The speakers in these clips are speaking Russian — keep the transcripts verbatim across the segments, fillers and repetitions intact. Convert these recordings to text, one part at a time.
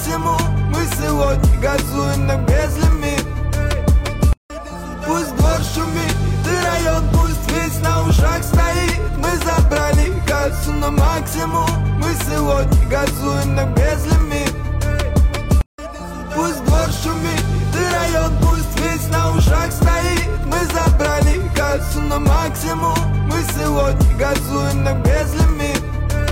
максимум. Мы сегодня газуем на безлимит. Пусть двор шумит, ты район, пусть весь на ушах стоит. Мы забрали кассу на максимум. Мы сегодня газуем на безлимит. Пусть двор шумит, ты район, пусть весь на ушах стоит. Мы забрали кассу на максимум. Мы сегодня газуем на безлимит.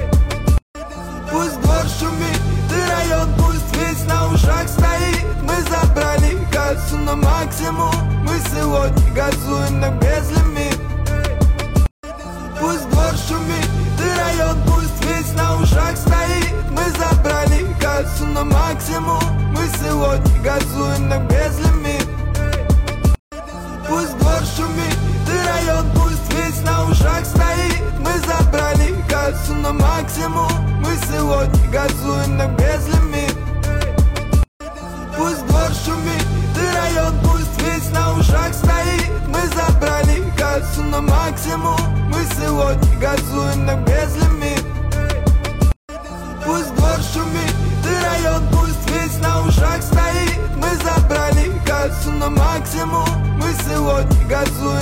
Пусть двор шумит, ты район, пусть весь на ушах стоит. Мы забрали кассу на максимум. Мы сегодня газуем на безлимит. Пусть двор шумит, ты район, пусть весь на ушах стоит. Мы забрали кассу на максимум. Мы сегодня газуем на безлимит. Пусть двор шумит, ты район, пусть весь на ушах стоит. Мы забрали кассу на максимум. Мы сегодня газуем на безлимит. Пусть двор шумит, ты район, пусть весь на ушах стоит. Мы забрали кассу на максимум. Мы сегодня газуем на безлимит. Пусть двор шумит, ты район, пусть весь на ушах стоит. Мы забрали кассу на максимум. Мы сегодня газуем